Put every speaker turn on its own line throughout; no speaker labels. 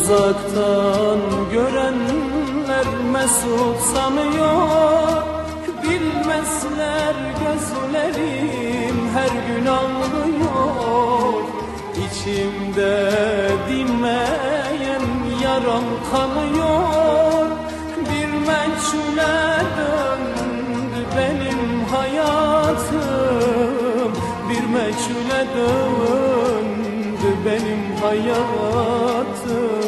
Uzaktan görenler mesut sanıyor, bilmezler gözlerim her gün ağlıyor. İçimde dinmeyen yaram kanıyor, bir meçhule döndü benim hayatım, bir meçhule döndü benim hayatım.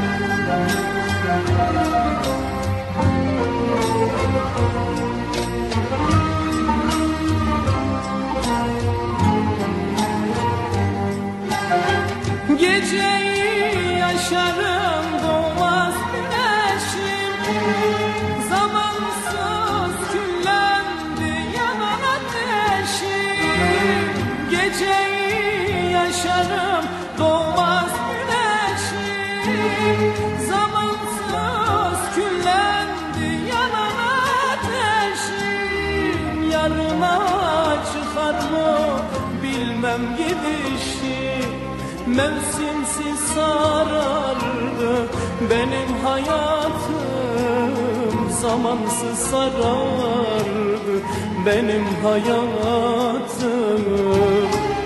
Geceyi yaşarım doğmaz güneşim, zamansız küllendi yanan ateşim. Geceyi yaşarım doğmaz güneşim, zamansız küllendi yanan ateşim. Yarına çıkar mı bilmem gidişim, mevsimsiz sarardı benim hayatım, zamansız sarardı benim hayatım.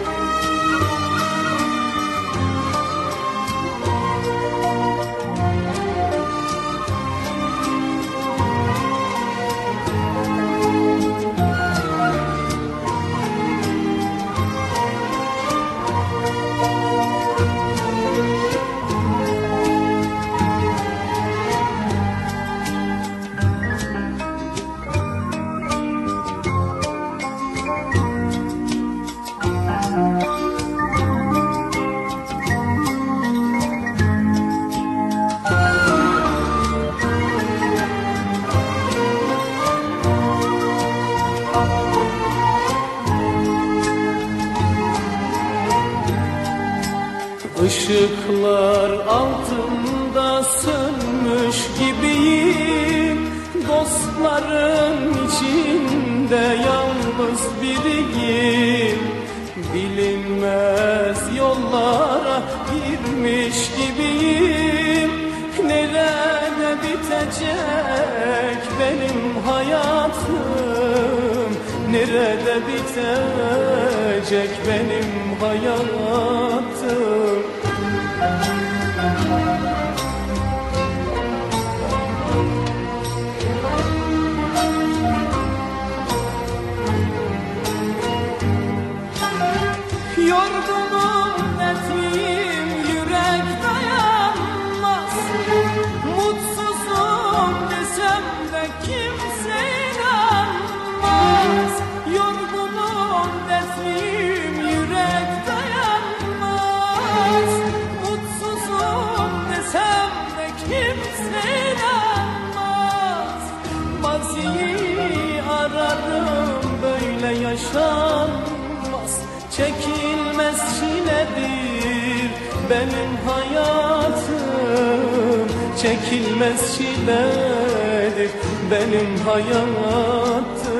Işıklar altında sönmüş gibiyim, dostların içinde yalnız biriyim. Bilinmez yollara girmiş gibiyim, nerede bitecek benim hayatım, nerede bitecek benim hayatım. Yorgunum dertliyim, yürek dayanmaz, mutsuzum desem de kimse inanmaz. Yorgunum dertliyim, yürek dayanmaz, mutsuzum desem de kimse inanmaz. Maziyi ararım, böyle yaşanmaz, çekilmez çiledir benim hayatım, çekilmez çiledir benim hayatım.